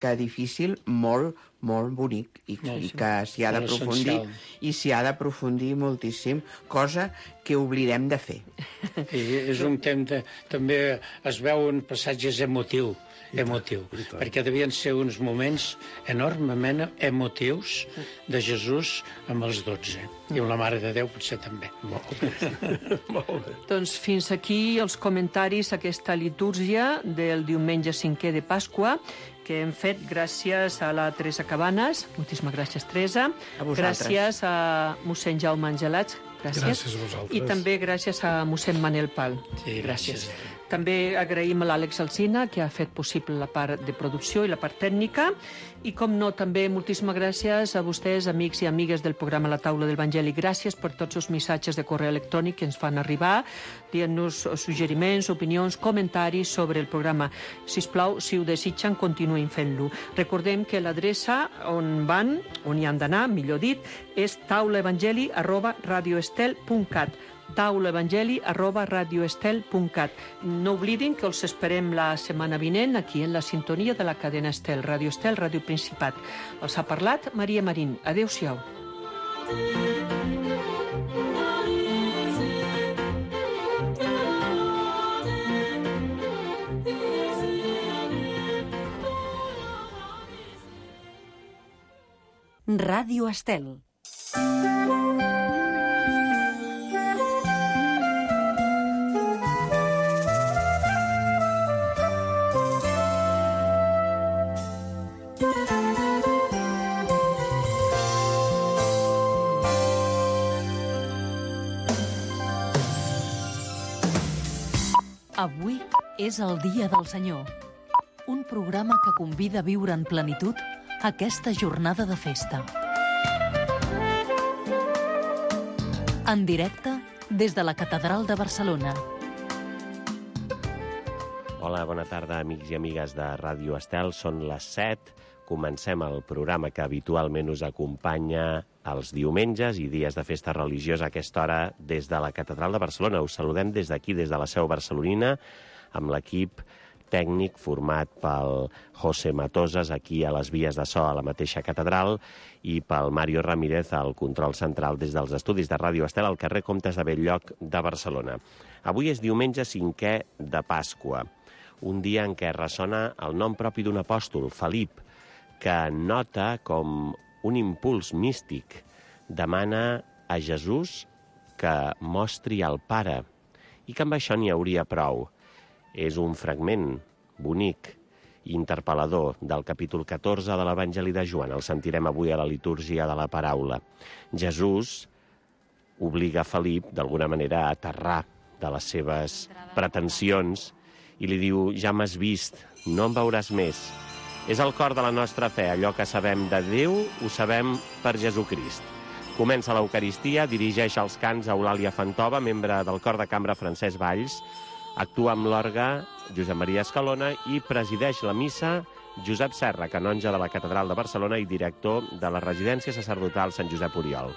que difícil, molt, molt bonic, i que s'hi ha d'aprofundir, i s'hi ha d'aprofundir moltíssim, cosa que oblidem de fer. És un temps, també es veuen passatges emotius, perquè devien ser uns moments enormement emotius de Jesús amb els 12, i amb la Mare de Déu potser també. Molt bé. Doncs fins aquí els comentaris a aquesta litúrgia del diumenge 5è de Pasqua, que hem fet gràcies a la Teresa Cabanes. Moltíssimes gràcies, Teresa. A vosaltres. Gràcies a mossèn Jaume Angelats. Gràcies a vosaltres. I també gràcies a mossèn Manel Pal. Sí, gràcies. També agraïm a l'Àlex Alsina, que ha fet possible la part de producció i la part tècnica. I, com no, també moltíssimes gràcies a vostès, amics i amigues del programa La Taula del Evangeli. Gràcies per tots els missatges de correu electrònic que ens fan arribar, dient-nos suggeriments, opinions, comentaris sobre el programa. Sisplau, si ho desitgen, continuïn fent-lo. Recordem que l'adreça on hi han d'anar, millor dit, és taulaevangeli@radioestel.cat. taulaevangeli@radioestel.cat. No oblidin que els esperem la setmana vinent aquí en la sintonia de la cadena Estel, Radio Estel, Ràdio Principat. Els ha parlat Maria Marín. Adéu-siau. Ràdio Estel. Avui és el Dia del Senyor, un programa que convida a viure en plenitud aquesta jornada de festa. En directe des de la Catedral de Barcelona. Hola, bona tarda, amics i amigues de Ràdio Estel. Són les 7. Comencem el programa que habitualment us acompanya els diumenges i dies de festa religiosa a aquesta hora des de la Catedral de Barcelona. Us saludem des d'aquí, des de la seu barcelonina, amb l'equip tècnic format pel José Matosas aquí a les vies de so a la mateixa catedral i pel Mario Ramírez al control central des dels estudis de Ràdio Estel al carrer Comtes de Bell-lloc de Barcelona. Avui és diumenge 5è de Pasqua, un dia en què ressona el nom propi d'un apòstol, Felip, que nota com un impuls místic demana a Jesús que mostri el Pare i que amb això n'hi hauria prou. És un fragment bonic i interpel·lador del capítol 14 de l'Evangeli de Joan. El sentirem avui a la litúrgia de la paraula. Jesús obliga Felip, d'alguna manera, a aterrar de les seves pretensions i li diu: ja m'has vist, no em veuràs més. És el cor de la nostra fe, allò que sabem de Déu ho sabem per Jesucrist. Comença l'Eucaristia, dirigeix els cants a Eulàlia Fantova, membre del cor de cambra Francesc Valls, actua amb l'orgue Josep Maria Escalona i presideix la missa Josep Serra, canonge de la Catedral de Barcelona i director de la residència sacerdotal Sant Josep Oriol.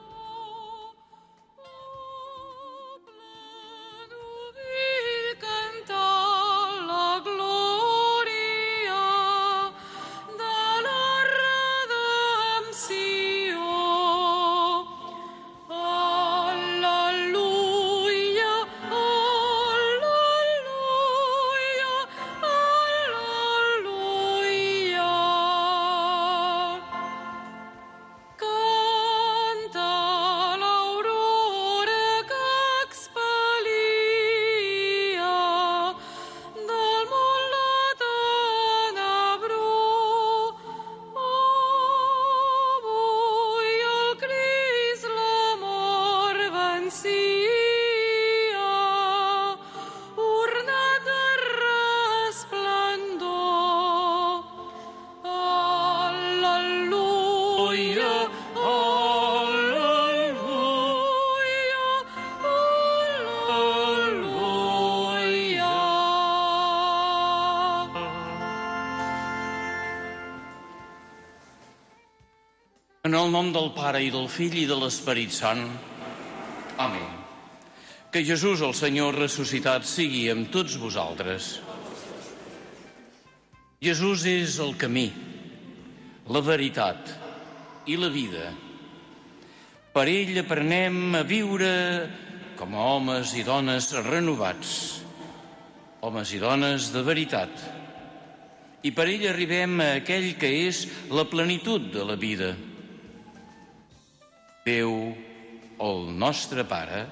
En el nom del Pare i del Fill i de l'Esperit Sant. Amén. Que Jesús, el Senyor ressuscitat, sigui amb tots vosaltres. Jesús és el camí, la veritat i la vida. Per ell aprenem a viure com a homes i dones renovats, homes i dones de veritat. I per ell arribem a aquell que és la plenitud de la vida. Déu, el nostre Pare,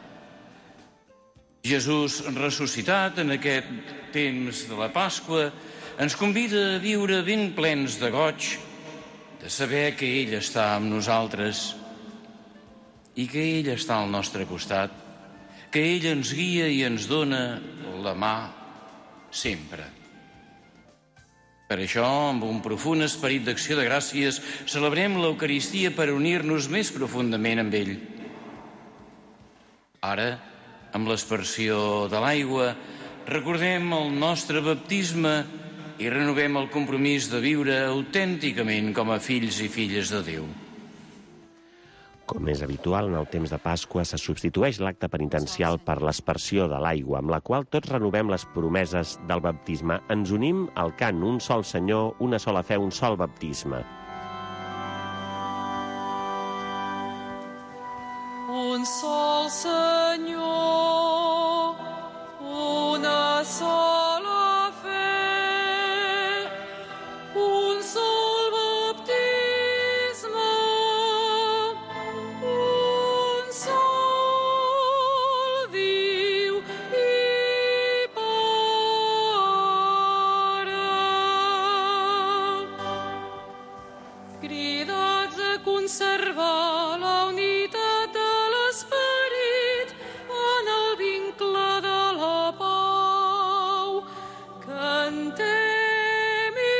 Jesús ressuscitat en aquest temps de la Pasqua, ens convida a viure ben plens de goig, de saber que ell està amb nosaltres i que ell està al nostre costat, que ell ens guia i ens dona la mà sempre. Per això, amb un profund esperit d'acció de gràcies, celebrem l'Eucaristia per unir-nos més profundament amb ell. Ara, amb l'aspersió de l'aigua, recordem el nostre baptisme i renovem el compromís de viure autènticament com a fills i filles de Déu. Com és habitual, en el temps de Pasqua se substitueix l'acte penitencial per l'aspersió de l'aigua, amb la qual tots renovem les promeses del baptisme. Ens unim al cant Un sol Senyor, una sola fe, un sol baptisme. Un sol Senyor, una sola fe, un sol baptisme, un sol Déu i Pare. Cridats a conservar la unitat de l'esperit en el vincle de la pau. Cantem i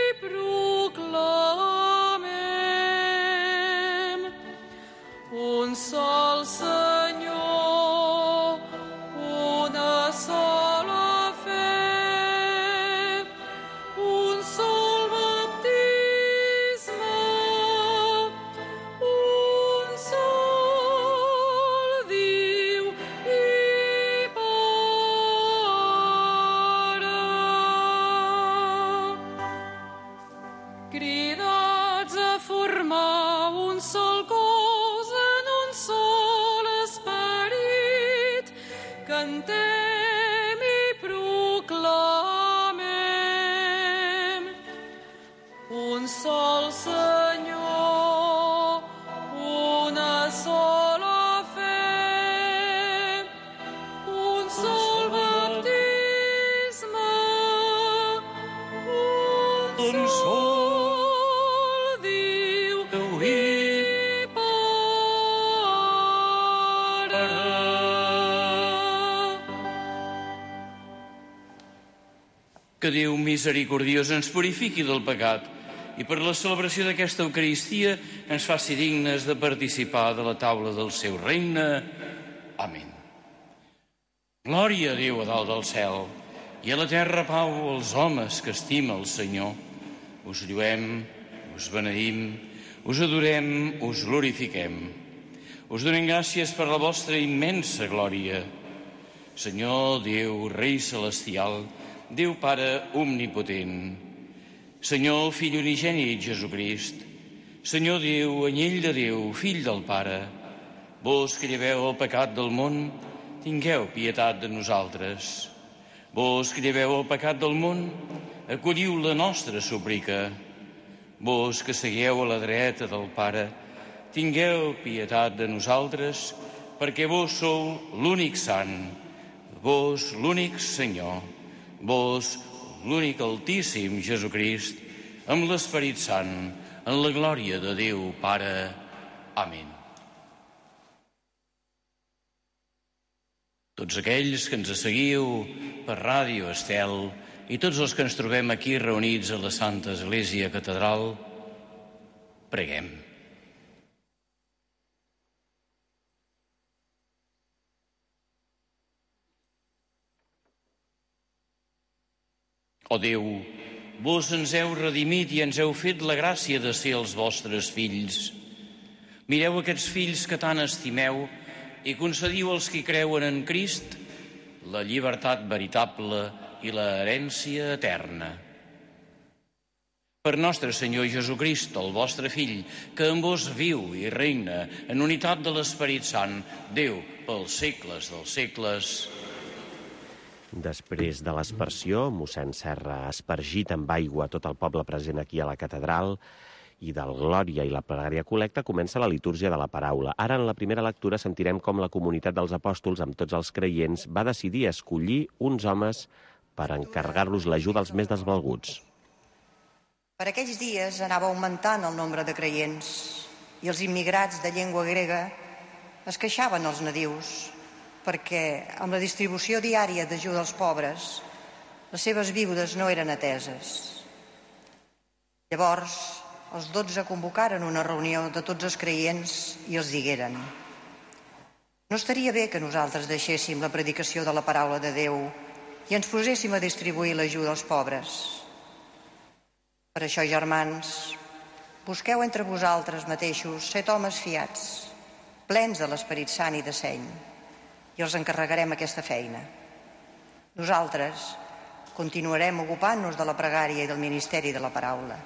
proclamem un sol Senyor, una sola fe, un sol baptisme, un sol Déu i Pare. Cridats a formar un sol cos en un sol esperit, cantem i proclamem un sol Senyor, una sola fe, un sol baptisme, un sol Déu i Pare. Que Déu misericordiós ens purifiqui del pecat i per la celebració d'aquesta Eucaristia ens faci dignes de participar de la taula del seu regne. Amén. Glòria a Déu a dalt del cel i a la terra pau als homes que estima el Senyor. Us lluem, us beneïm, us adorem, us glorifiquem. Us donem gràcies per la vostra immensa glòria. Senyor Déu, Rei Celestial, Déu Pare omnipotent, Senyor Fill unigènit Jesucrist, Senyor Déu, anyell de Déu, Fill del Pare, vos que lleveu el pecat del món, tingueu pietat de nosaltres. Vos que lleveu el pecat del món, acolliu la nostra súplica. Vos que seguieu a la dreta del Pare, tingueu pietat de nosaltres, perquè vos sou l'únic sant, vos l'únic Senyor, vos l'únic Altíssim Jesucrist, amb l'Esperit Sant, en la glòria de Déu Pare. Amén. Tots aquells que ens seguiu per Ràdio Estel i tots els que ens trobem aquí reunits a la Santa Església Catedral, preguem. Ó Déu, vos ens heu redimit i ens heu fet la gràcia de ser els vostres fills. Mireu aquests fills que tant estimeu i concediu als qui creuen en Crist la llibertat veritable i la herència eterna. Per nostre Senyor Jesucrist, el vostre Fill, que amb vos viu i regna en unitat de l'Esperit Sant, Déu, pels segles dels segles. Després de l'aspersió, mossèn Serra ha aspergit amb aigua tot el poble present aquí a la catedral i del Glòria i la pregària col·lecta comença la litúrgia de la paraula. Ara, en la primera lectura, sentirem com la comunitat dels apòstols, amb tots els creients, va decidir escollir uns homes per encarregar-los l'ajuda als més desvalguts. Per aquells dies anava augmentant el nombre de creients i els immigrats de llengua grega es queixaven als nadius perquè amb la distribució diària d'ajuda als pobres les seves viudes no eren ateses. Llavors, els 12 convocaren una reunió de tots els creients i els digueren: no estaria bé que nosaltres deixéssim la predicació de la paraula de Déu i ens poséssim a distribuir l'ajuda als pobres. Per això, germans, busqueu entre vosaltres mateixos 7 homes fiats, plens de l'Esperit Sant i de seny, i els encarregarem aquesta feina. Nosaltres continuarem ocupant-nos de la pregària i del ministeri de la paraula.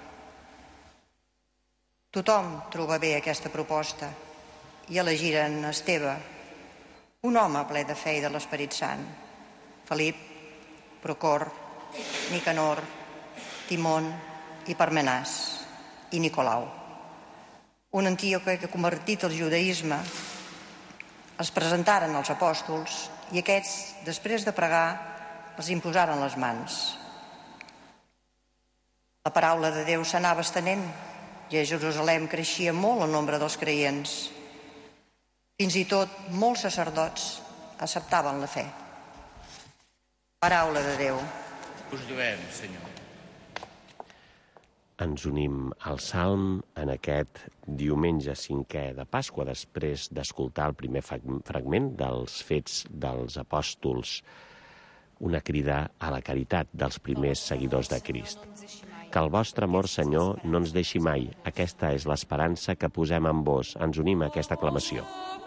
Tothom troba bé aquesta proposta i elegiren Esteve, un home ple de fe i de l'Esperit Sant, Felip, Procor, Nicanor, Timon i Parmenàs i Nicolau. Un antíoc que convertit al judaïsme els presentaren als apòstols i aquests, després de pregar, els imposaren les mans. La paraula de Déu s'anava estenent i a Jerusalem creixia molt el nombre dels creients. Fins i tot molts sacerdots acceptaven la fe. Paraula de Déu. Us lluem, Senyor. Ens unim al Salm en aquest diumenge 5è de Pasqua, després d'escoltar el primer fragment dels Fets dels Apòstols, una crida a la caritat dels primers seguidors de Crist. Que el vostre amor, Senyor, no ens deixi mai. Aquesta és l'esperança que posem en vos. Ens unim a aquesta aclamació.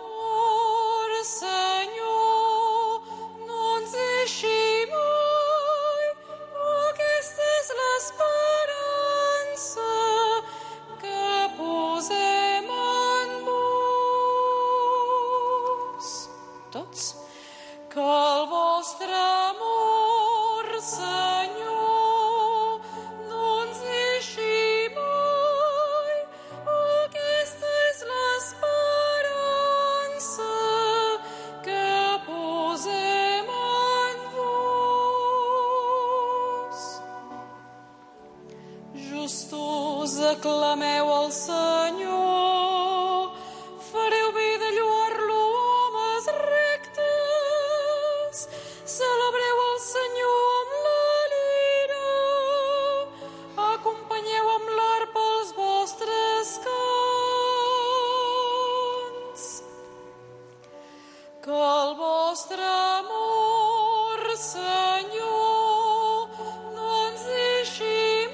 Aclameu el Senyor, fareu bé de lloar-lo, homes rectes. Celebreu el Senyor amb la lira, acompanyeu amb l'arpa els vostres cants. Que el vostre amor, Senyor, no ens deixi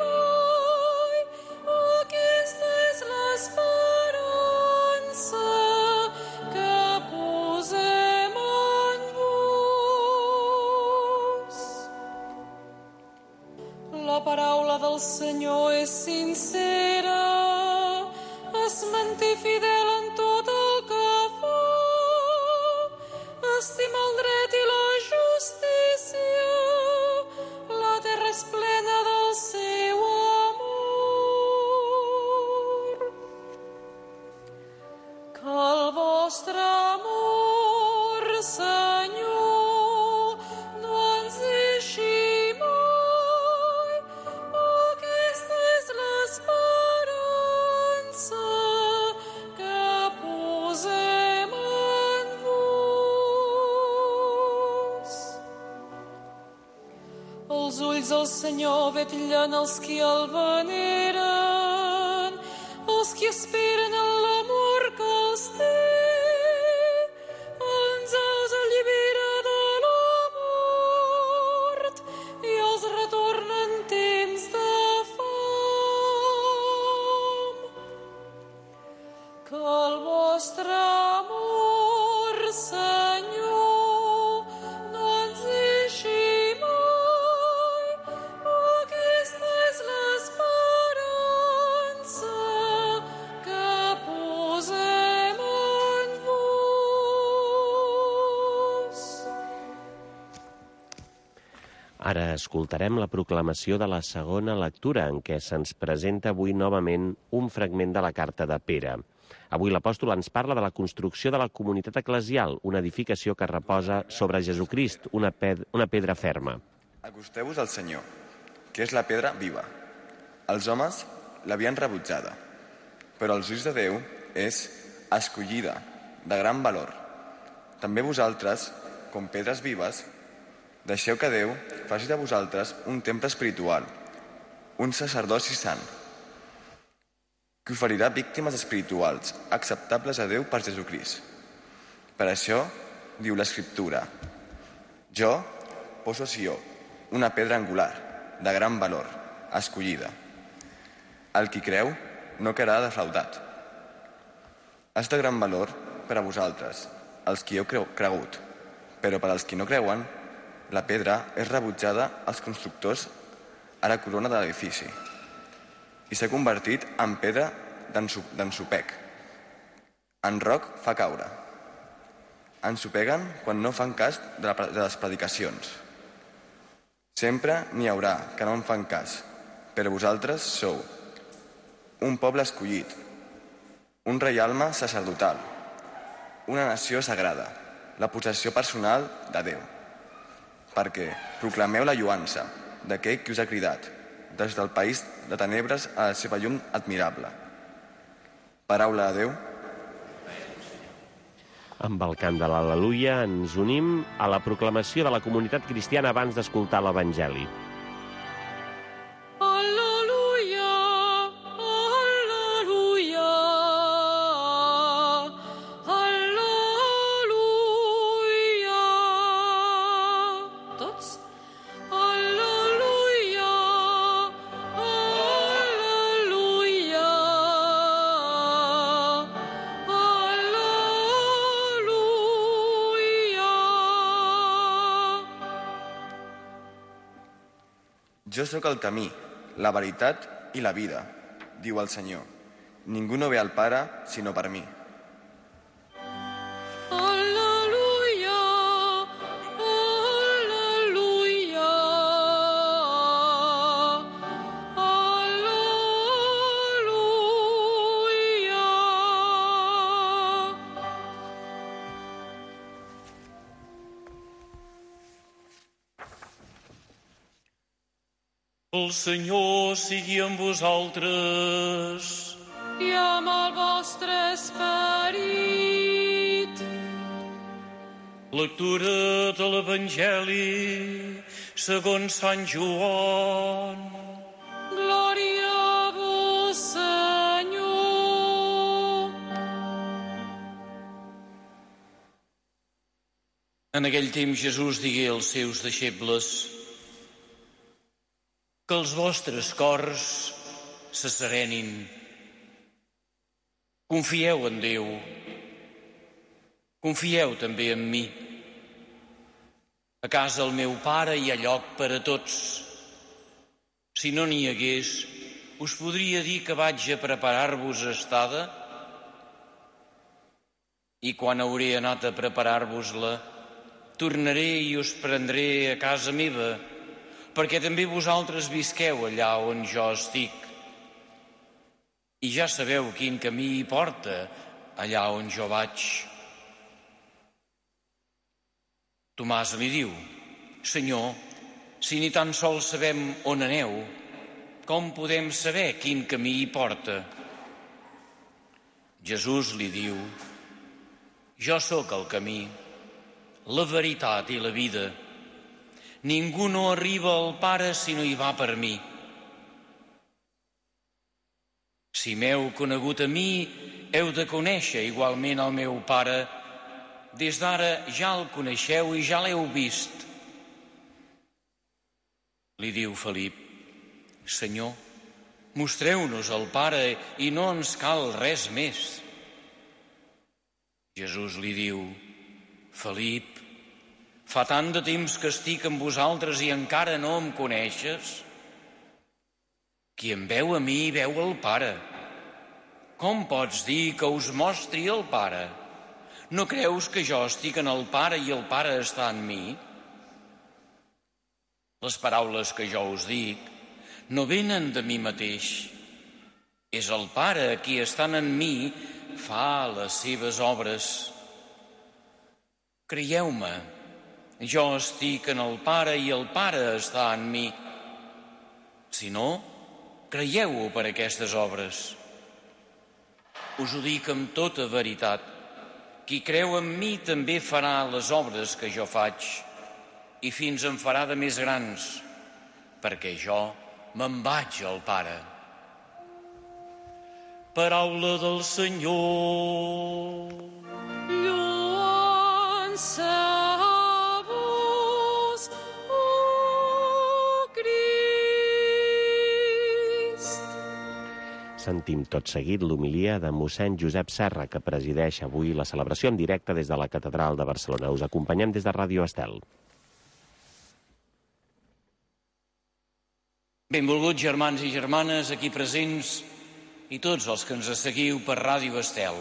el Senyor és sincera, es manté fidel en tot el que fa, estima el dret i la justícia, la terra és plena del seu amor. Que el vostre amor, Senyor, no ens deixi el Senyor vetllen els qui el veneren, els qui esperen en l'amor que els té. Ens els allibera de la mort i els retorna en temps de fam. Que el vostre amor, Senyor, no ens deixi mai. Aquesta és l'esperança Ara escoltarem la proclamació de la segona lectura, en què se'ns presenta avui novament un fragment de la carta de Pere. Avui l'apòstol ens parla de la construcció de la comunitat eclesial, una edificació que reposa sobre Jesucrist, una pedra ferma. Acosteu-vos al Senyor, que és la pedra viva. Els homes l'havien rebutjada, però als ulls de Déu és escollida, de gran valor. També vosaltres, com pedres vives, deixeu que Déu faci de vosaltres un temple espiritual, un sacerdoci sant, que oferirà víctimes espirituals acceptables a Déu per Jesucrist. Per això, diu l'Escriptura, jo poso a Sió una pedra angular, de gran valor, escollida. El qui creu no quedarà defraudat. És de gran valor per a vosaltres, els qui heu cregut, però per als qui no creuen, la pedra és rebutjada als constructors a la corona de l'edifici i s'ha convertit en pedra d'ensopec. En roc fa caure. Ensopeguen quan no fan cas de les predicacions. Sempre n'hi haurà que no en fan cas, però vosaltres sou un poble escollit, un reialme sacerdotal, una nació sagrada, la possessió personal de Déu, perquè proclameu la lloança d'aquell qui us ha cridat des del país de tenebres a la seva llum admirable. Paraula de Déu. Amb el cant de l'Al·leluia ens unim a la proclamació de la comunitat cristiana abans d'escoltar l'Evangeli. Jo sóc el camí, la veritat i la vida, diu el Senyor. Ningú no ve al Pare sinó per mi. Al·leluia, al·leluia, al·leluia. El Senyor sigui amb vosaltres. I amb el vostre esperit. Lectura de l'Evangeli segons Sant Joan. Glòria a vos, Senyor. En aquell temps Jesús digué als seus deixebles: que els vostres cors se serenin. Confieu en Déu. Confieu també en mi. A casa del meu Pare hi ha lloc per a tots. Si no n'hi hagués, us podria dir que vaig a preparar-vos estada? I quan hauré anat a preparar-vos-la, tornaré i us prendré a casa meva, perquè també vosaltres visqueu allà on jo estic. I ja sabeu quin camí hi porta allà on jo vaig. Tomàs li diu: Senyor, si ni tan sols sabem on aneu, com podem saber quin camí hi porta? Jesús li diu: jo sóc el camí, la veritat i la vida. Ningú no arriba al Pare si no hi va per mi. Si m'heu conegut a mi, heu de conèixer igualment el meu Pare. Des d'ara ja el coneixeu i ja l'heu vist. Li diu Felip: Senyor, mostreu-nos el Pare i no ens cal res més. Jesús li diu: Felip, fa tant de temps que estic amb vosaltres i encara no em coneixes? Qui em veu a mi, veu el Pare. Com pots dir que us mostri el Pare? No creus que jo estic en el Pare i el Pare està en mi? Les paraules que jo us dic no venen de mi mateix. És el Pare qui, estant en mi, fa les seves obres. Creieu-me, jo estic en el Pare i el Pare està en mi. Si no, creieu-ho per aquestes obres. Us ho dic amb tota veritat. Qui creu en mi també farà les obres que jo faig, i fins en farà de més grans, perquè jo me'n vaig al Pare. Paraula del Senyor. Lloança a vos, oh Crist. Sentim tot seguit l'homilia de mossèn Josep Serra, que presideix avui la celebració en directe des de la Catedral de Barcelona. Us acompanyem des de Ràdio Estel. Benvolguts germans i germanes aquí presents i tots els que ens seguiu per Ràdio Estel.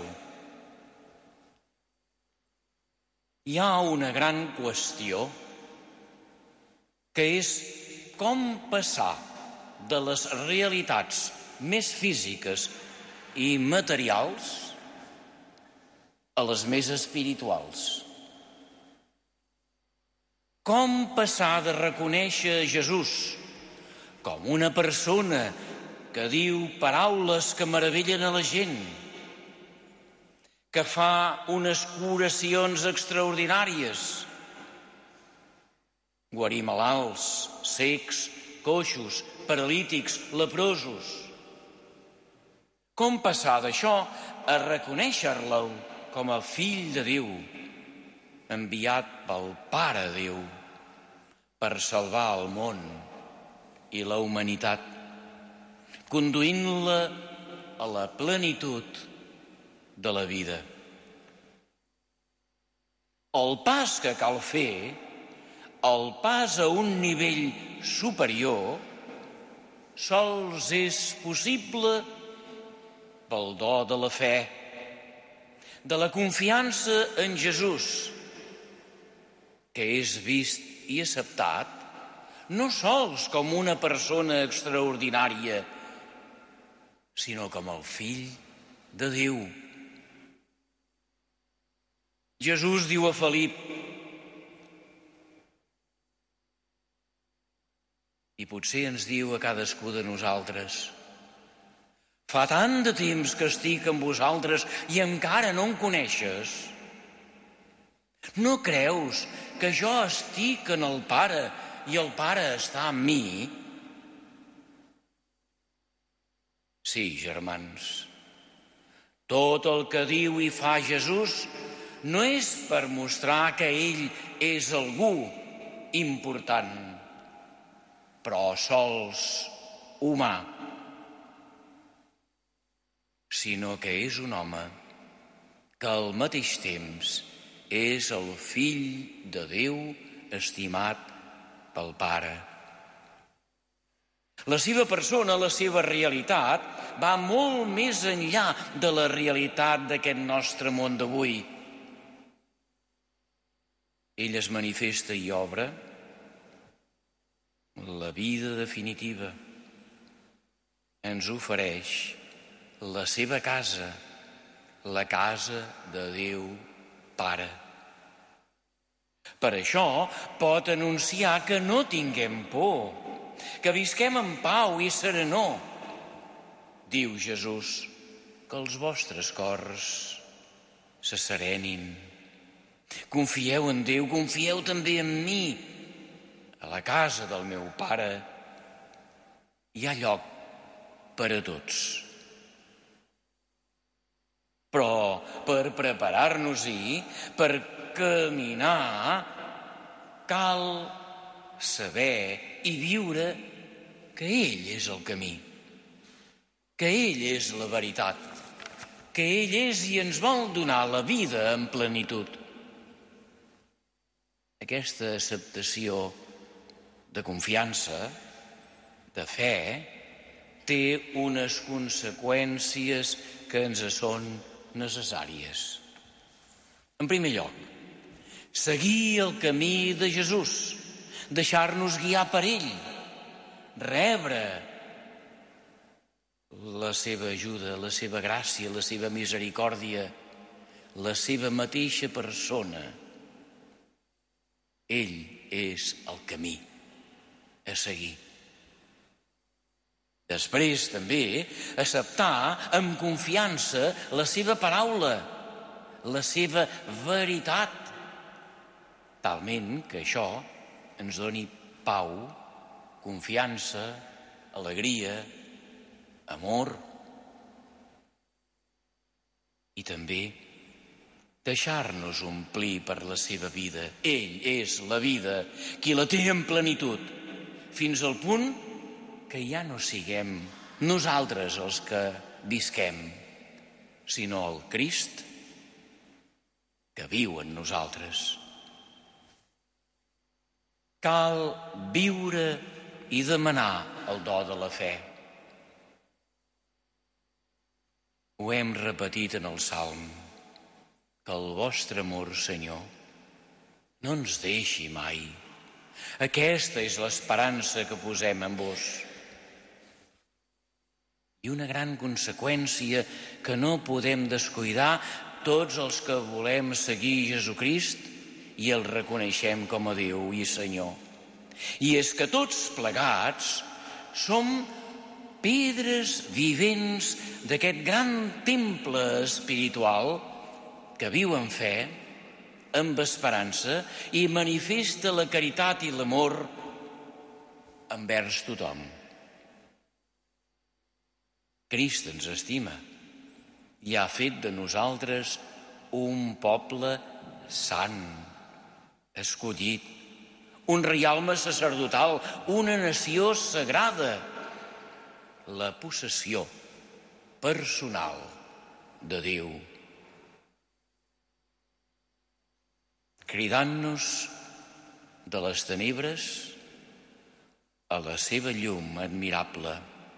Hi ha una gran qüestió que és com passar de les realitats més físiques i materials a les més espirituals. Com passar de reconèixer Jesús com una persona que diu paraules que meravellen a la gent, que fa unes curacions extraordinàries, guarir malalts, cecs, coixos, paralítics, leprosos. Com passar d'això a reconèixer-lo com a fill de Déu, enviat pel Pare Déu per salvar el món i la humanitat, conduint-la a la plenitud de la vida. El pas que cal fer, el pas a un nivell superior, sols és possible pel do de la fe, de la confiança en Jesús, que és vist i acceptat no sols com una persona extraordinària, sinó com el fill de Déu. Jesús diu a Felip, i potser ens diu a cadascú de nosaltres, fa tant de temps que estic amb vosaltres i encara no em coneixes. No creus que jo estic en el Pare i el Pare està en mi? Sí, germans, tot el que diu i fa Jesús no és per mostrar que ell és algú important, però sols humà, sinó que és un home que al mateix temps és el fill de Déu estimat pel Pare. La seva persona, la seva realitat, va molt més enllà de la realitat d'aquest nostre món d'avui. Ell es manifesta i obre la vida definitiva. Ens ofereix la seva casa, la casa de Déu Pare. Per això pot anunciar que no tinguem por, que visquem en pau i serenor. Diu Jesús, que els vostres cors se serenin. Confieu en Déu, confieu també en mi. A la casa del meu Pare hi ha lloc per a tots. Però per preparar-nos-hi, per caminar, cal saber i viure que ell és el camí, que ell és la veritat, que ell és i ens vol donar la vida en plenitud. Aquesta acceptació de confiança, de fe, té unes conseqüències que ens són necessàries. En primer lloc, seguir el camí de Jesús, deixar-nos guiar per ell, rebre la seva ajuda, la seva gràcia, la seva misericòrdia, la seva mateixa persona. Ell és el camí a seguir. Després, també, acceptar amb confiança la seva paraula, la seva veritat, talment que això ens doni pau, confiança, alegria, amor. I també deixar-nos omplir per la seva vida. Ell és la vida, qui la té en plenitud, fins al punt que ja no siguem nosaltres els que visquem, sinó el Crist que viu en nosaltres. Cal viure i demanar el do de la fe. Ho hem repetit en el Salm, que el vostre amor, Senyor, no ens deixi mai. Aquesta és l'esperança que posem en vos. I una gran conseqüència que no podem descuidar tots els que volem seguir Jesucrist i el reconeixem com a Déu i Senyor. I és que tots plegats som pedres vivents d'aquest gran temple espiritual que viu en fe, amb esperança i manifesta la caritat i l'amor envers tothom. Crist ens estima i ha fet de nosaltres un poble sant, escollit, un reialme sacerdotal, una nació sagrada, la possessió personal de Déu. Cridant-nos de les tenebres a la seva llum admirable.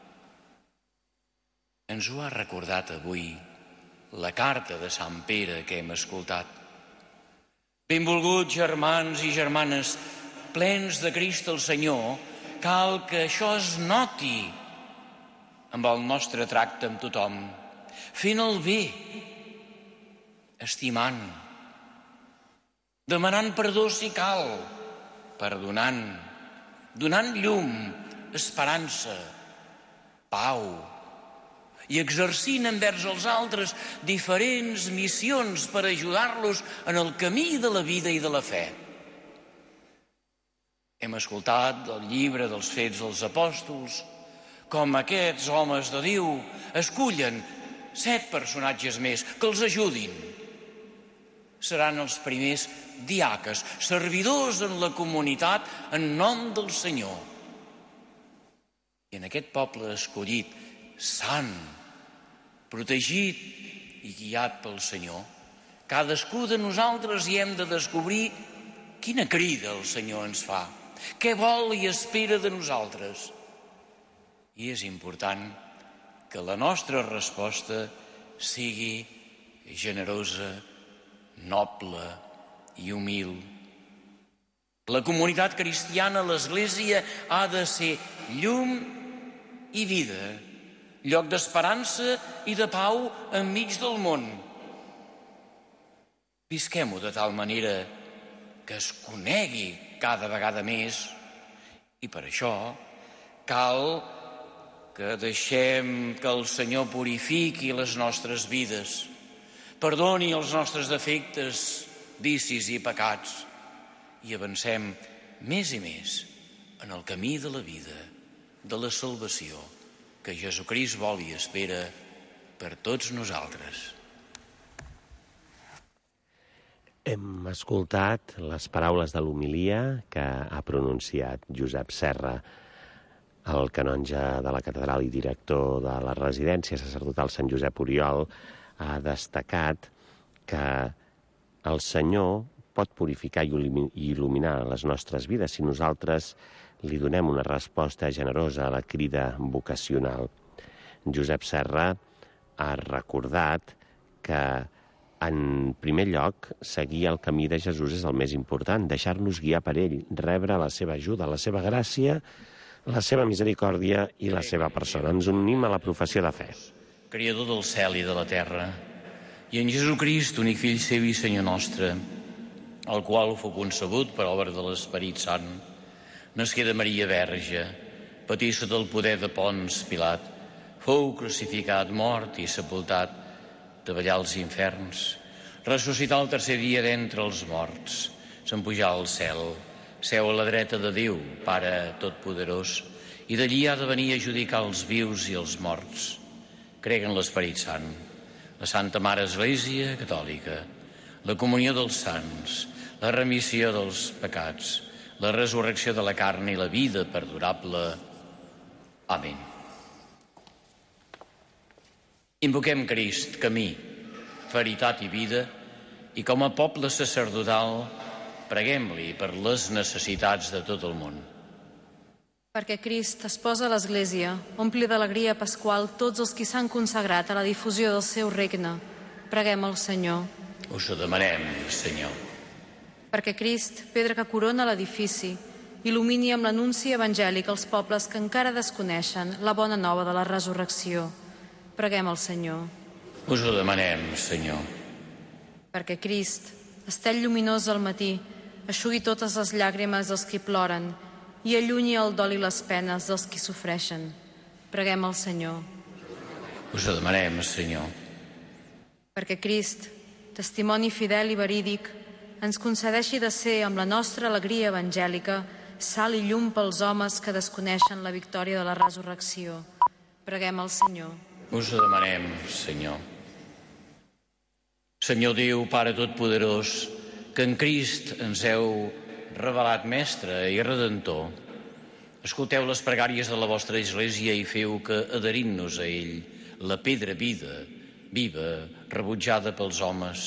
Ens ho ha recordat avui la carta de Sant Pere que hem escoltat. Benvolguts germans i germanes, plens de Crist el Senyor, cal que això es noti amb el nostre tracte amb tothom, fent el bé, estimant, demanant perdó si cal, perdonant, donant llum, esperança, pau, i exercint envers els altres diferents missions per ajudar-los en el camí de la vida i de la fe. Hem escoltat del llibre dels Fets dels Apòstols com aquests homes de Déu escullen 7 personatges més que els ajudin. Seran els primers diaques, servidors en la comunitat en nom del Senyor. I en aquest poble escollit, sant, protegit i guiat pel Senyor, cadascú de nosaltres hi hem de descobrir quina crida el Senyor ens fa, què vol i espera de nosaltres. I és important que la nostra resposta sigui generosa, noble i humil. La comunitat cristiana, l'Església, ha de ser llum i vida, lloc d'esperança i de pau enmig del món. Visquem-ho de tal manera que es conegui cada vegada més i per això cal que deixem que el Senyor purifiqui les nostres vides, perdoni els nostres defectes, vicis i pecats i avancem més i més en el camí de la vida, de la salvació, que Jesucrist vol i espera per tots nosaltres. Hem escoltat les paraules de l'homilia que ha pronunciat Josep Serra, el canonge de la catedral i director de la residència sacerdotal Sant Josep Oriol. Ha destacat que el Senyor pot purificar i il·luminar les nostres vides si nosaltres li donem una resposta generosa a la crida vocacional. Josep Serra ha recordat que En primer lloc, seguir el camí de Jesús és el més important, deixar-nos guiar per ell, rebre la seva ajuda, la seva gràcia, la seva misericòrdia i la seva persona. Ens unim a la professió de fe. Creador del cel i de la terra, i en Jesucrist, únic fill seu i Senyor nostre, el qual fou concebut per obra de l'Esperit Sant, nasqué de Maria Verge, patí sota el poder de Pons Pilat, fou crucificat, mort i sepultat, davallar als inferns, ressuscitar el tercer dia d'entre els morts, s'empujar al cel, seu a la dreta de Déu, Pare Totpoderós, i d'allí ha de venir a judicar els vius i els morts. Crec en l'Esperit Sant, la Santa Mare Església Catòlica, la comunió dels sants, la remissió dels pecats, la resurrecció de la carn i la vida perdurable. Amén. Invoquem Crist, camí, veritat i vida, i com a poble sacerdotal preguem-li per les necessitats de tot el món. Perquè Crist es posa a l'Església, ompli d'alegria pasqual tots els qui s'han consagrat a la difusió del seu regne. Preguem al Senyor. Us ho demanem, Senyor. Perquè Crist, pedra que corona l'edifici, il·lumini amb l'anunci evangèlic els pobles que encara desconeixen la bona nova de la resurrecció. Preguem al Senyor. Us ho demanem, Senyor. Perquè Crist, estell lluminós al matí, eixugui totes les llàgrimes dels qui ploren i allunyi el dol i les penes dels qui sofreixen. Preguem al Senyor. Us ho demanem, Senyor. Perquè Crist, testimoni fidel i verídic, ens concedeixi de ser, amb la nostra alegria evangèlica, sal i llum pels homes que desconeixen la victòria de la resurrecció. Preguem al Senyor. Us ho demanem, Senyor. Senyor Déu, Pare Totpoderós, que en Crist ens heu revelat Mestre i Redentor, escolteu les pregàries de la vostra Església i feu que, adherint-nos a ell, la pedra viva, rebutjada pels homes,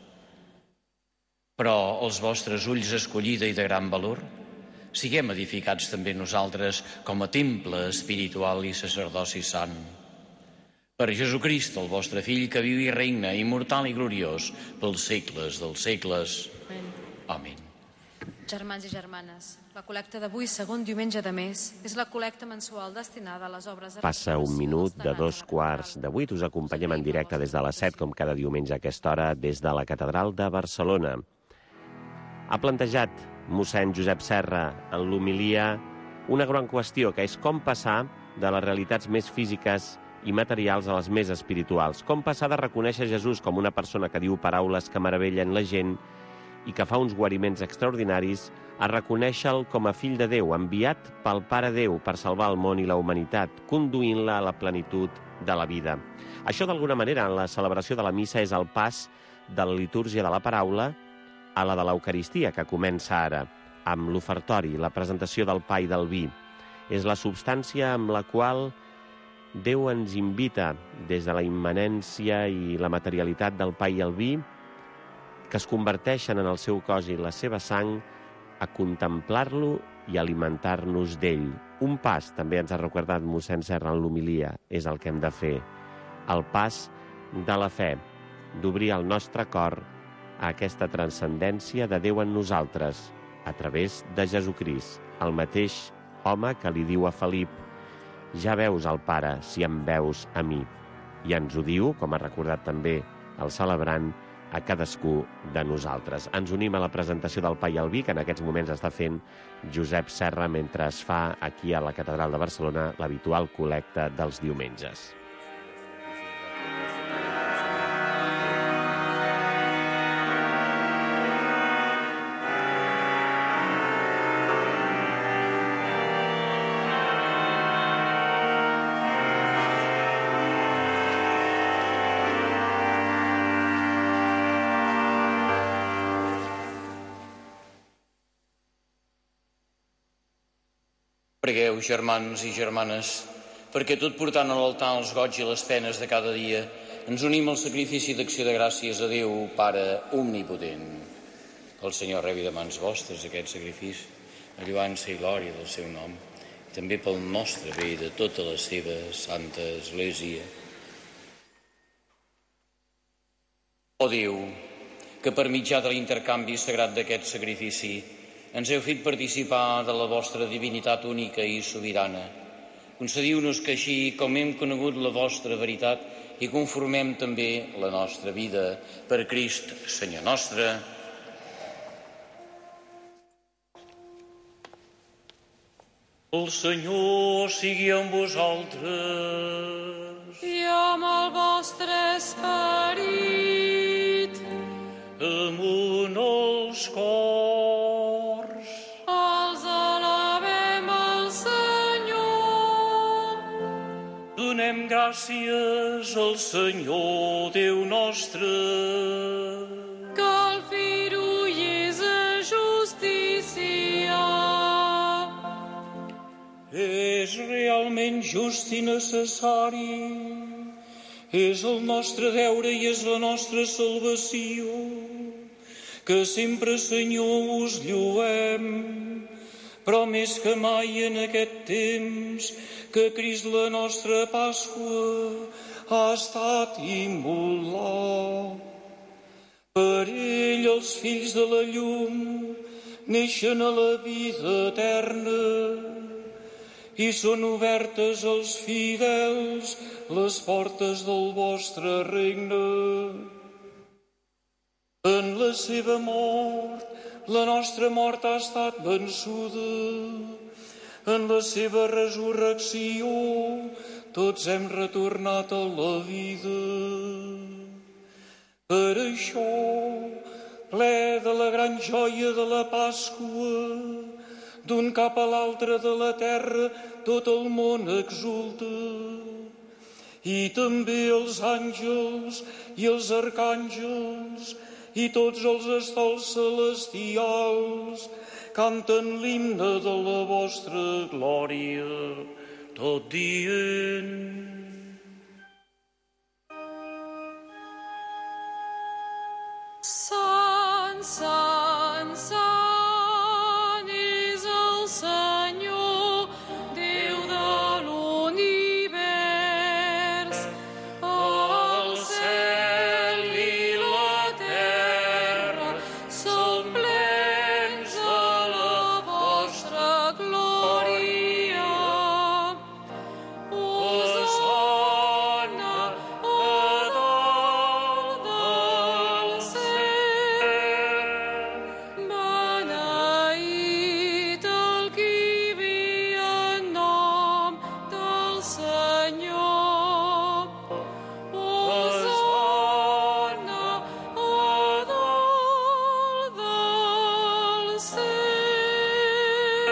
però els vostres ulls escollida i de gran valor, siguem edificats també nosaltres com a temple espiritual i sacerdoci sant. Per Jesucrist, el vostre Fill, que viu i reina, immortal i gloriós, pels segles dels segles. Amén. Germans i germanes, la col·lecta d'avui, segon diumenge de mes, és la col·lecta mensual destinada a les obres de... Passa un minut de 2:15. Us acompanyem en directe des de les 7, com cada diumenge a aquesta hora, des de la Catedral de Barcelona. Ha plantejat mossèn Josep Serra en l'homilia una gran qüestió, que és com passar de les realitats més físiques i materials a les més espirituals. Com passar de reconèixer Jesús com una persona que diu paraules que meravellen la gent i que fa uns guariments extraordinaris, a reconèixer-lo com a fill de Déu, enviat pel Pare Déu per salvar el món i la humanitat, conduint-la a la plenitud de la vida. Això, d'alguna manera, en la celebració de la missa és el pas de la litúrgia de la paraula a la de l'Eucaristia, que comença ara, amb l'ofertori, la presentació del pa i del vi. És la substància amb la qual Déu ens invita, des de la immanència i la materialitat del pa i el vi, que es converteixen en el seu cos i la seva sang, a contemplar-lo i alimentar-nos d'ell. Un pas, també ens ha recordat mossèn Serra en l'homilia, és el que hem de fer. El pas de la fe, d'obrir el nostre cor a aquesta transcendència de Déu en nosaltres, a través de Jesucrist, el mateix home que li diu a Felip: ja veus el Pare si em veus a mi. I ens ho diu, com ha recordat també el celebrant, a cadascú de nosaltres. Ens unim a la presentació del pa i el vi, que en aquests moments està fent Josep Serra, mentre es fa aquí a la Catedral de Barcelona l'habitual col·lecta dels diumenges. Pregueu, germans i germanes, perquè tot portant a l'altar els goig i les penes de cada dia, ens unim al sacrifici d'acció de gràcies a Déu, Pare omnipotent. Que el Senyor rebi de mans vostres aquest sacrifici, a lloança i glòria del seu nom, i també pel nostre bé i de tota la seva Santa Església. Ó Déu, que per mitjà de l'intercanvi sagrat d'aquest sacrifici ens heu fet participar de la vostra divinitat única i sobirana, concediu-nos que així com hem conegut la vostra veritat i conformem també la nostra vida per Crist, Senyor nostre. El Senyor sigui amb vosaltres. I amb el vostre esperit. Amunt els cors. Els alabem al Senyor. Donem gràcies al Senyor Déu nostre. Que el Fill és a justícia. És realment just i necessari. És el nostre deure i és la nostra salvació. Que sempre, Senyor, us lluem, però més que mai en aquest temps que Crist, la nostra Pasqua, ha estat immolat. Per ell els fills de la llum neixen a la vida eterna i són obertes als fidels les portes del vostre regne. En la seva mort, la nostra mort ha estat vençuda. En la seva resurrecció, tots hem retornat a la vida. Per això, ple de la gran joia de la Pasqua, d'un cap a l'altre de la terra, tot el món exulta. I també els àngels i els arcàngels i tots els estols celestials canten l'himne de la vostra glòria, tot dient: Sant, sant, sant és el Senyor, Déu de l'univers. El cel i la terra són plens de la vostra glòria. Hosana a dalt del cel. Beneït el qui ve en nom del Senyor. Hosana a dalt del cel.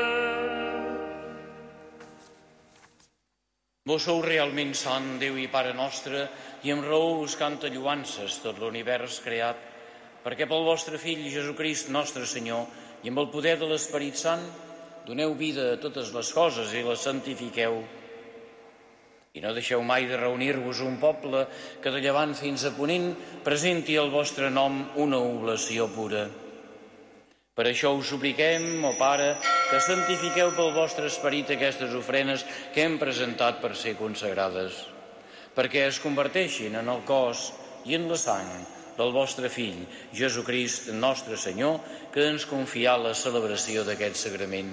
Vos sou realment sant, Déu i Pare nostre, i amb raó us canta lloances tot l'univers creat, perquè pel vostre Fill, Jesucrist, nostre Senyor, i amb el poder de l'Esperit Sant, doneu vida a totes les coses i les santifiqueu. I no deixeu mai de reunir-vos un poble que de llevant fins a ponent presenti al vostre nom una oblació pura. Per això us supliquem, ó Pare, que santifiqueu pel vostre esperit aquestes ofrenes que hem presentat per ser consagrades, perquè es converteixin en el cos i en la sang del vostre Fill, Jesucrist, nostre Senyor, que ens confià la celebració d'aquest sagrament.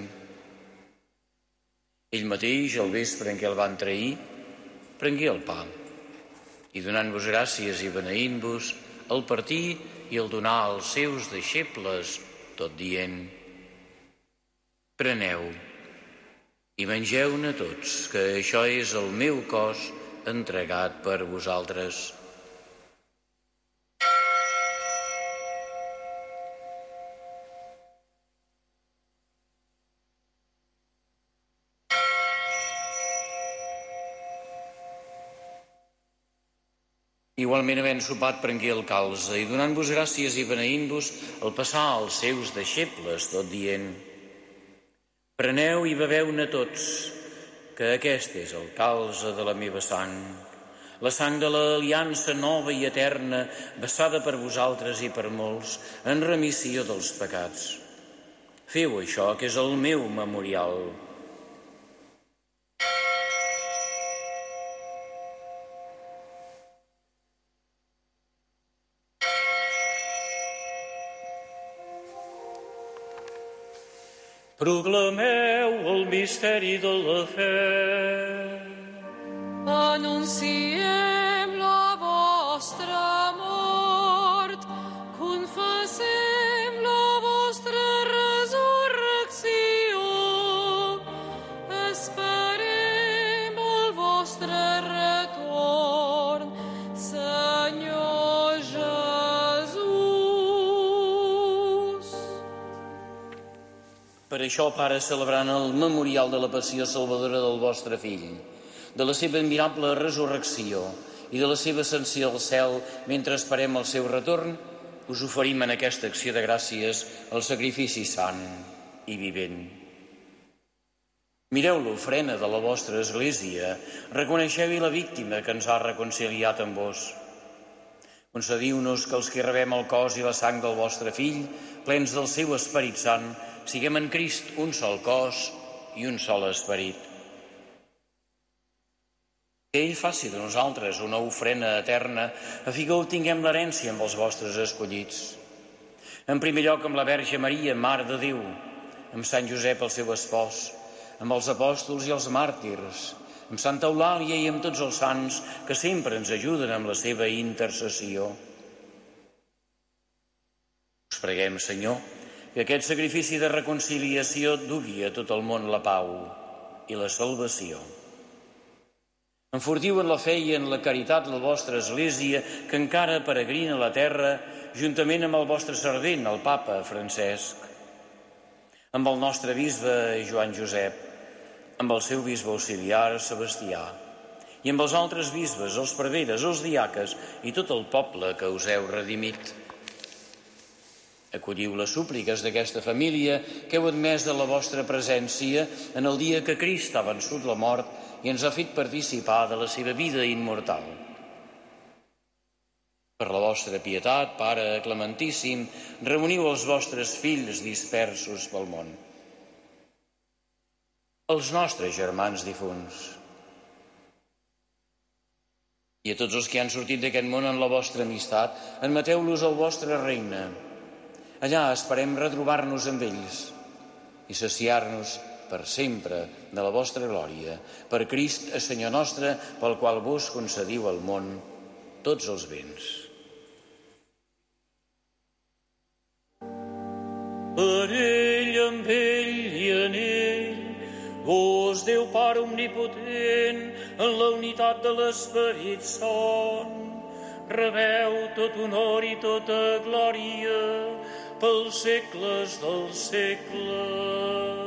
Ell mateix, al vespre en què el van trair, prengué el pa i, donant-vos gràcies i beneint-vos, el partí i el donà als seus deixebles, tot dient: preneu i mengeu-ne tots, que això és el meu cos entregat per vosaltres. Igualment, havent sopat, prengué el calze i, donant-vos gràcies i beneint-vos, el passà als seus deixebles, tot dient: preneu i beveu-ne tots, que aquest és el calze de la meva sang, la sang de l'aliança nova i eterna, vessada per vosaltres i per molts, en remissió dels pecats. Feu això, que és el meu memorial. Proclameu el misteri de la fe. Anunciem la vostra mort, confessem la vostra resurrecció, esperem el vostre retorn, Senyor Jesús. Per això, Pare, celebrant el memorial de la passió salvadora del vostre Fill, de la seva admirable resurrecció i de la seva ascensió al cel mentre esperem el seu retorn, us oferim en aquesta acció de gràcies el sacrifici sant i vivent. Mireu l'ofrena de la vostra Església, reconeixeu-hi la víctima que ens ha reconciliat amb vos. Concediu-nos que els que rebem el cos i la sang del vostre Fill, plens del seu Esperit Sant, siguem en Crist un sol cos i un sol esperit. Que ell faci de nosaltres una ofrena eterna a fi que obtinguem l'herència amb els vostres escollits. En primer lloc amb la Verge Maria, Mare de Déu, amb Sant Josep, el seu espòs, amb els apòstols i els màrtirs, amb Santa Eulàlia i amb tots els sants que sempre ens ajuden amb la seva intercessió. Us preguem, Senyor, que aquest sacrifici de reconciliació dugui a tot el món la pau i la salvació. Enfortiu en la fe i en la caritat la vostra Església, que encara peregrina a la terra, juntament amb el vostre servent, el Papa Francesc, amb el nostre bisbe Joan Josep, amb el seu bisbe auxiliar Sebastià, i amb els altres bisbes, els preveres, els diaques i tot el poble que us heu redimit. Acolliu les súpliques d'aquesta família que heu admès de la vostra presència en el dia que Crist ha vençut la mort i ens ha fet participar de la seva vida immortal. Per la vostra pietat, Pare Clementíssim, reuniu els vostres fills dispersos pel món. Els nostres germans difunts i a tots els que han sortit d'aquest món en la vostra amistat, admeteu-los al vostre regne. Allà esperem retrobar-nos amb ells i saciar-nos per sempre de la vostra glòria, per Crist, Senyor nostre, pel qual vos concediu al món tots els béns. Per ell, amb ell i en ell, vos, Déu Pare omnipotent, en la unitat de l'Esperit Sant, rebeu tot honor i tota glòria pels segles dels segles.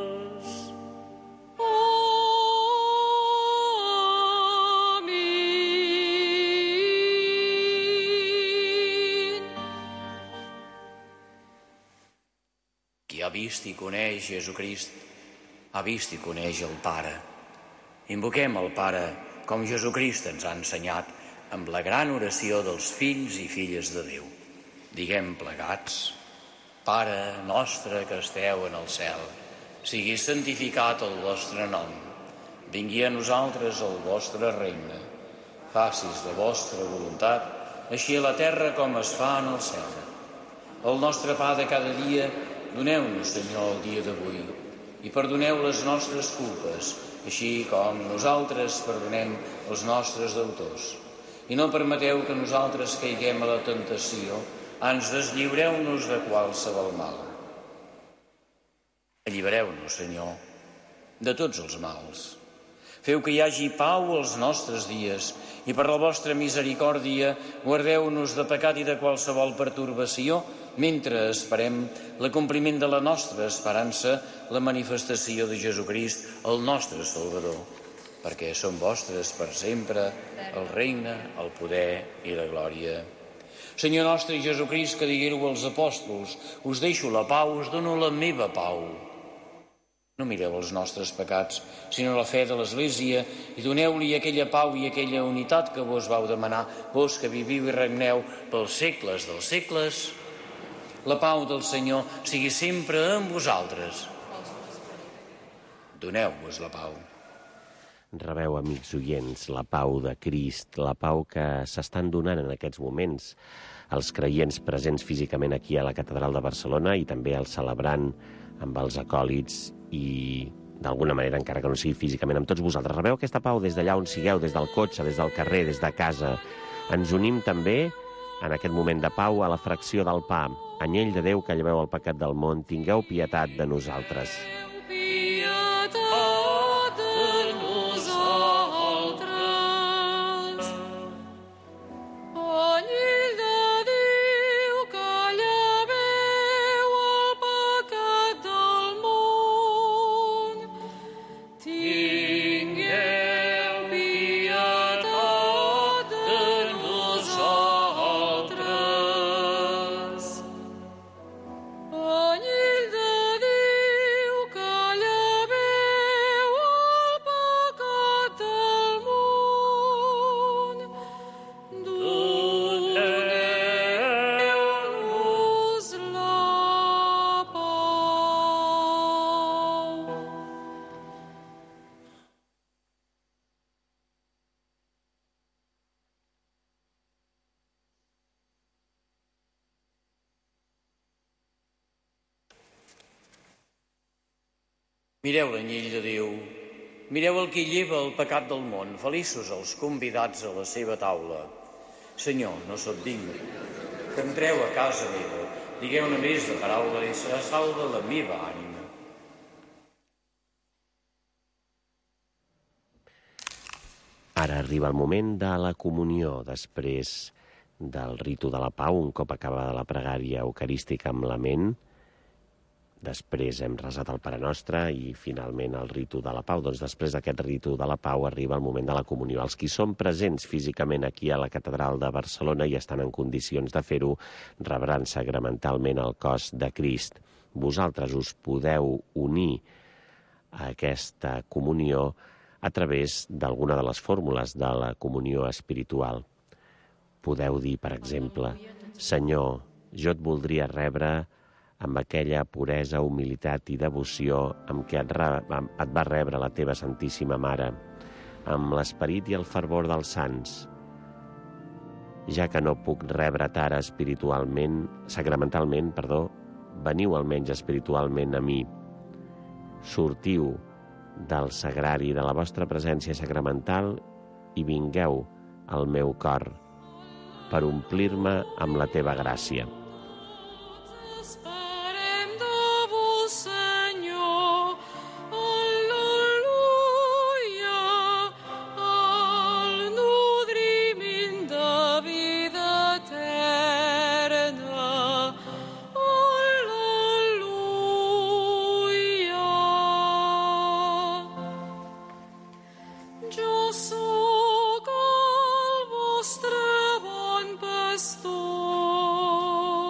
Qui ha vist i coneix Jesucrist, ha vist i coneix el Pare. Invoquem el Pare, com Jesucrist ens ha ensenyat, amb la gran oració dels fills i filles de Déu. Diguem plegats: Pare nostre que esteu en el cel, sigui santificat el vostre nom. Vingui a nosaltres el vostre regne. Facis la vostra voluntat, així a la terra com es fa en el cel. El nostre pa de cada dia, doneu-nos, Senyor, el dia d'avui, i perdoneu les nostres culpes, així com nosaltres perdonem els nostres deutors. I no permeteu que nosaltres caiguem a la tentació, ans deslliureu-nos de qualsevol mal. Allibereu-nos, Senyor, de tots els mals. Feu que hi hagi pau als nostres dies i per la vostra misericòrdia guardeu-nos de pecat i de qualsevol pertorbació mentre esperem l'acompliment de la nostra esperança, la manifestació de Jesucrist, el nostre Salvador, perquè són vostres per sempre el regne, el poder i la glòria. Senyor nostre Jesucrist, que diguéreu als apòstols: us deixo la pau, us dono la meva pau. No mireu els nostres pecats, sinó la fe de l'Església, i doneu-li aquella pau i aquella unitat que vos vau demanar, vos que viviu i regneu pels segles dels segles. La pau del Senyor sigui sempre amb vosaltres. Doneu-vos la pau. Rebeu, amics oients, la pau de Crist, la pau que s'estan donant en aquests moments els creients presents físicament aquí a la Catedral de Barcelona i també el celebrant amb els acòlits i, d'alguna manera, encara que no sigui físicament, amb tots vosaltres. Rebeu aquesta pau des d'allà on sigueu, des del cotxe, des del carrer, des de casa. Ens unim també en aquest moment de pau a la fracció del pa. Anyell de Déu que lleveu el pecat del món, tingueu pietat de nosaltres. Mireu l'anyell de Déu, mireu el que lleva el pecat del món, feliços els convidats a la seva taula. Senyor, no sóc digne, que entreu a casa meva, digueu una més de paraula i serà salva la meva ànima. Ara arriba el moment de la comunió, després del ritu de la pau, un cop acabada la pregària eucarística amb la ment. Després hem resat el Pare Nostre i finalment el ritu de la pau. Doncs després d'aquest ritu de la pau arriba el moment de la comunió. Els qui són presents físicament aquí a la Catedral de Barcelona i estan en condicions de fer-ho rebran sacramentalment el cos de Crist. Vosaltres us podeu unir a aquesta comunió a través d'alguna de les fórmules de la comunió espiritual. Podeu dir, per exemple, Senyor, jo et voldria rebre amb aquella puresa, humilitat i devoció amb què et va rebre la teva Santíssima Mare, amb l'esperit i el fervor dels sants. Ja que no puc rebre't ara sacramentalment, veniu almenys espiritualment a mi. Sortiu del sagrari de la vostra presència sacramental i vingueu al meu cor per omplir-me amb la teva gràcia. Sóc el vostre bon pastor.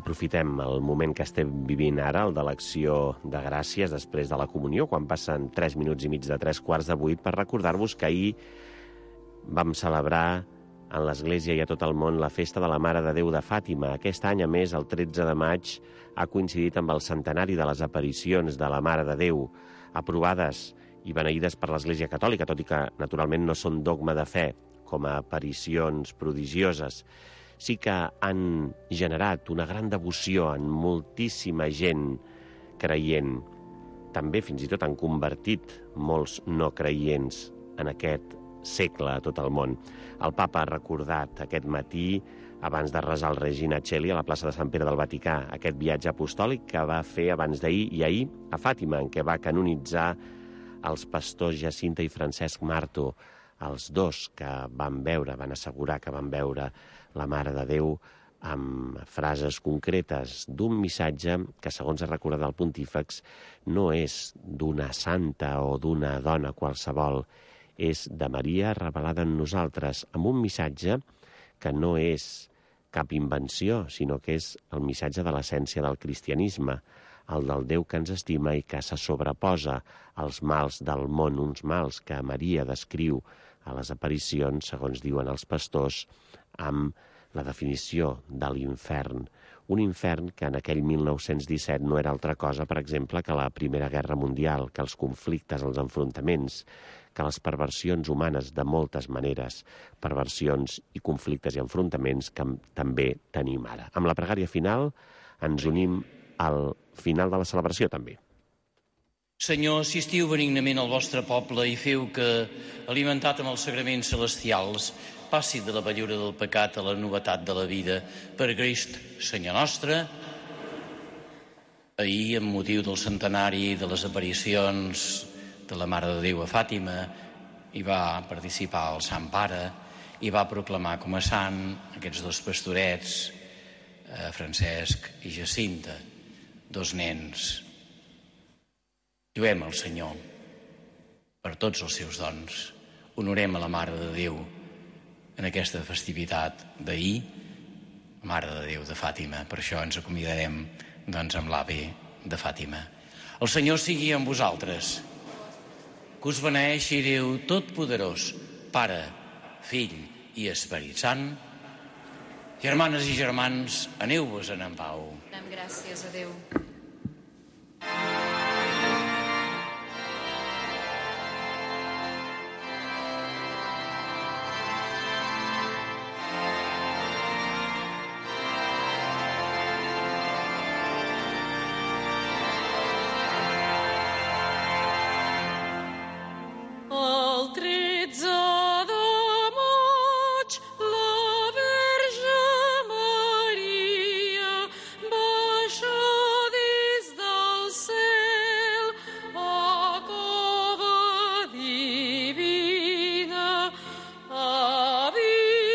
aprofitem el moment que estem vivint ara, el de l'acció de gràcies després de la comunió, quan passen 3 minuts i mig de 7:45, per recordar-vos que ahir vam celebrar en l'Església i a tot el món la festa de la Mare de Déu de Fàtima. Aquest any, a més, el 13 de maig, ha coincidit amb el centenari de les aparicions de la Mare de Déu, aprovades i beneïdes per l'Església Catòlica, tot i que, naturalment, no són dogma de fe, com a aparicions prodigioses. Sí que han generat una gran devoció en moltíssima gent creient. També, fins i tot, han convertit molts no creients en aquest segle a tot el món. El papa ha recordat aquest matí, abans de resar el Regina Coeli a la plaça de Sant Pere del Vaticà, aquest viatge apostòlic que va fer abans d'ahir i ahir a Fàtima, en què va canonitzar els pastors Jacinta i Francesc Marto, els dos que van assegurar que van veure la Mare de Déu, amb frases concretes d'un missatge que, segons ha recordat el pontífex, no és d'una santa o d'una dona qualsevol, és de Maria revelada en nosaltres, amb un missatge que no és cap invenció, sinó que és el missatge de l'essència del cristianisme, el del Déu que ens estima i que se sobreposa als mals del món, uns mals que Maria descriu a les aparicions, segons diuen els pastors, amb la definició de l'infern. Un infern que en aquell 1917 no era altra cosa, per exemple, que la Primera Guerra Mundial, que els conflictes, els enfrontaments, que les perversions humanes de moltes maneres, perversions i conflictes i enfrontaments que també tenim ara. Amb la pregària final ens unim al final de la celebració també. Senyor, assistiu benignament al vostre poble i feu que, alimentat amb els sagraments celestials, passi de la vellura del pecat a la novetat de la vida. Per Crist, Senyor nostre. Ahir, amb motiu del centenari de les aparicions de la Mare de Déu a Fàtima, hi va participar el Sant Pare i va proclamar com a sant aquests dos pastorets, Francesc i Jacinta, dos nens. Lluem al Senyor per tots els seus dons. Honorem a la Mare de Déu en aquesta festivitat d'ahir, Mare de Déu de Fàtima. Per això ens acomiadarem amb l'Ave de Fàtima. El Senyor sigui amb vosaltres. Que us beneeixi Déu Totpoderós, Pare, Fill i Esperit Sant. Germanes i germans, aneu-vos-en en pau. Donem gràcies a Déu. El 13 de maig, la Verge Maria baixa des del cel a cova divina. Ave,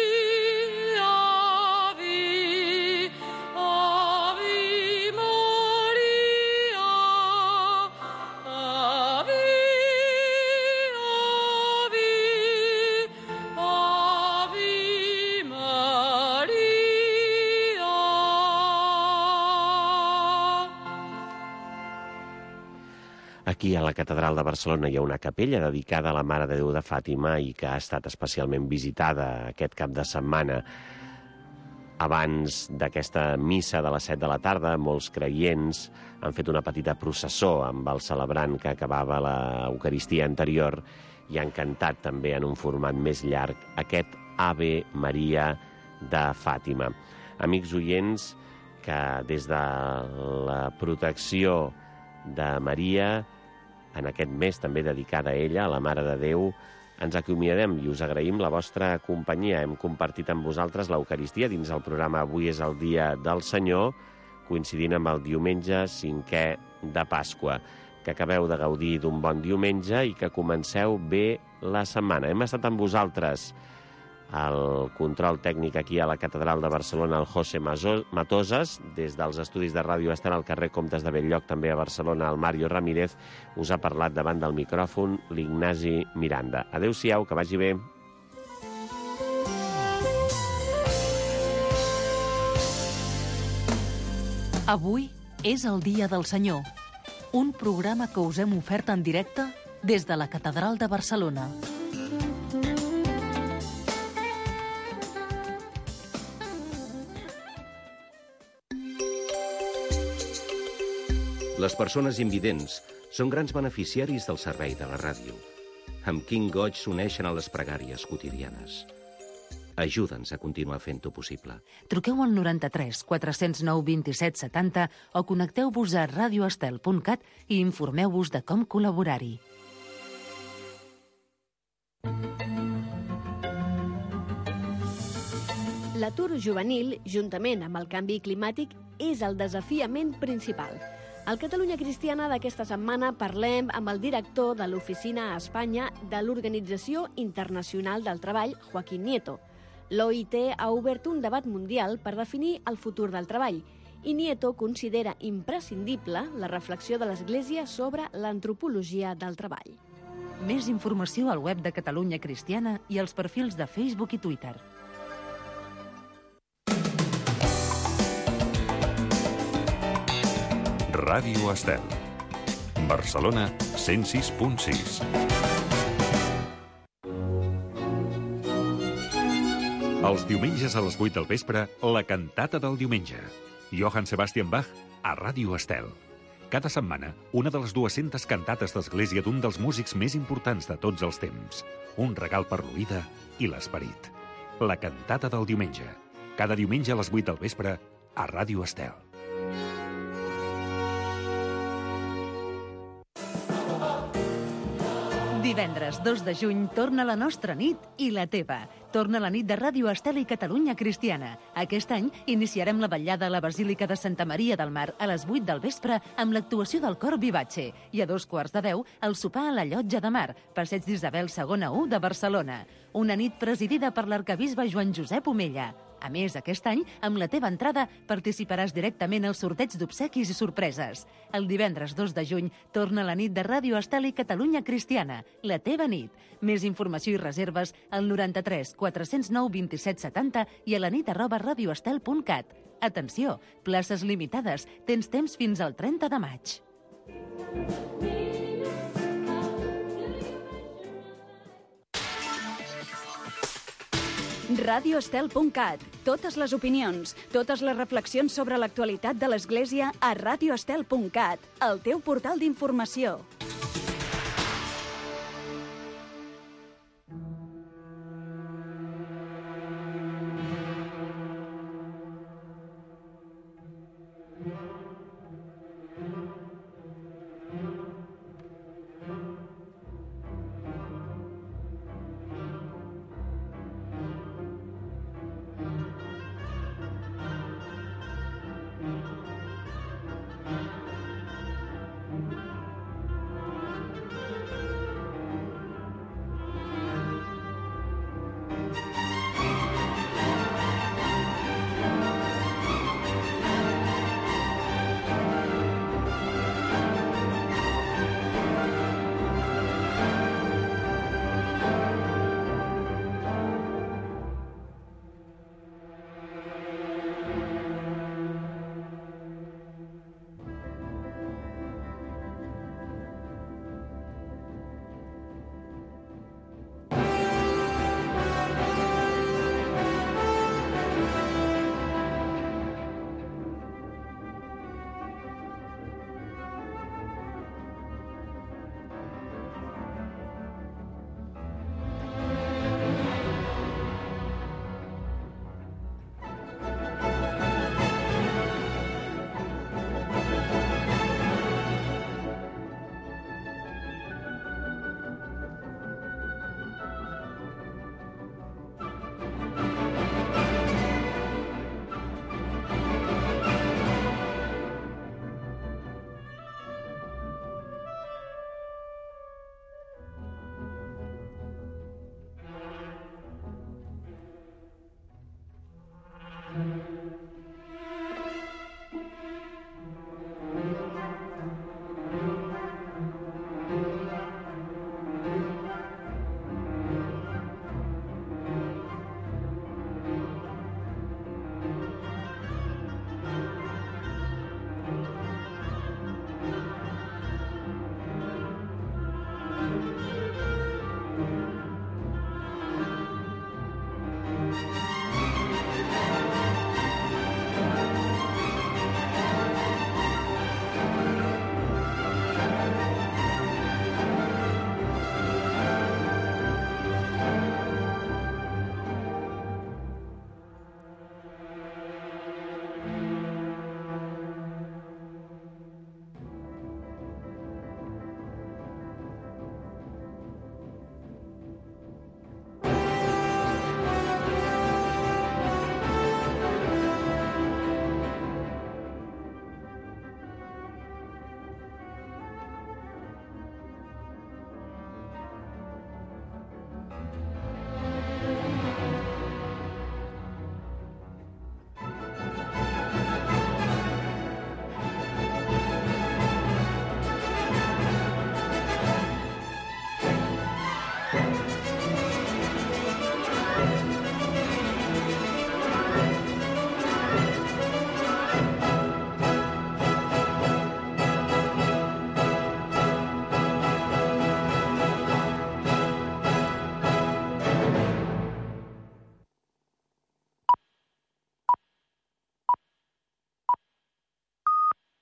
ave, ave Maria, ave. Aquí a la Catedral de Barcelona hi ha una capella dedicada a la Mare de Déu de Fàtima i que ha estat especialment visitada aquest cap de setmana. Abans d'aquesta missa de les 7 de la tarda, molts creients han fet una petita processó amb el celebrant que acabava l'Eucaristia anterior i han cantat també en un format més llarg aquest Ave Maria de Fàtima. Amics oients, que des de la protecció de Maria, en aquest mes també dedicada a ella, a la Mare de Déu, ens acomiadem i us agraïm la vostra companyia. Hem compartit amb vosaltres l'Eucaristia dins el programa Avui és el dia del Senyor, coincidint amb el diumenge 5è de Pasqua. Que acabeu de gaudir d'un bon diumenge i que comenceu bé la setmana. Hem estat amb vosaltres al control tècnic aquí a la Catedral de Barcelona, el José Matosas, des dels estudis de Ràdio Estel al carrer Comtes de Bell-lloc, també a Barcelona, el Mario Ramírez, us ha parlat davant del micròfon l'Ignasi Miranda. Adéu-siau, que vagi bé. Avui és el Dia del Senyor, un programa que us hem ofert en directe des de la Catedral de Barcelona. Les persones invidents són grans beneficiaris del servei de la ràdio. Amb quin goig s'uneixen a les pregàries quotidianes. Ajuda'ns a continuar fent-ho possible. Truqueu al 93 409 27 70 o connecteu-vos a radioestel.cat i informeu-vos de com col·laborar-hi. L'atur juvenil, juntament amb el canvi climàtic, és el desafiament principal. Al Catalunya Cristiana d'aquesta setmana parlem amb el director de l'Oficina a Espanya de l'Organització Internacional del Treball, Joaquín Nieto. L'OIT ha obert un debat mundial per definir el futur del treball i Nieto considera imprescindible la reflexió de l'Església sobre l'antropologia del treball. Més informació al web de Catalunya Cristiana i als perfils de Facebook i Twitter. Ràdio Estel. Barcelona 106.6. Els diumenges a les 8 del vespre, la cantata del diumenge. Johann Sebastian Bach a Ràdio Estel. Cada setmana, una de les 200 cantates d'església d'un dels músics més importants de tots els temps. Un regal per l'oïda i l'esperit. La cantata del diumenge. Cada diumenge a les 8 del vespre a Ràdio Estel. Divendres 2 de juny torna la nostra nit i la teva. Torna la nit de Ràdio Estel i Catalunya Cristiana. Aquest any iniciarem la vetllada a la Basílica de Santa Maria del Mar a les 8 del vespre amb l'actuació del cor Vivace i a 2:15 el sopar a la Llotja de Mar, Passeig d'Isabel II 1 de Barcelona. Una nit presidida per l'arquebisbe Joan Josep Omella. A més, aquest any, amb la teva entrada, participaràs directament al sorteig d'obsequis i sorpreses. El divendres 2 de juny torna la nit de Ràdio Estel i Catalunya Cristiana, la teva nit. Més informació i reserves al 93 409 27 70 i a la nit@radioestel.cat. Atenció, places limitades. Tens temps fins al 30 de maig. radioestel.cat. Totes les opinions, totes les reflexions sobre l'actualitat de l'Església a radioestel.cat, el teu portal d'informació.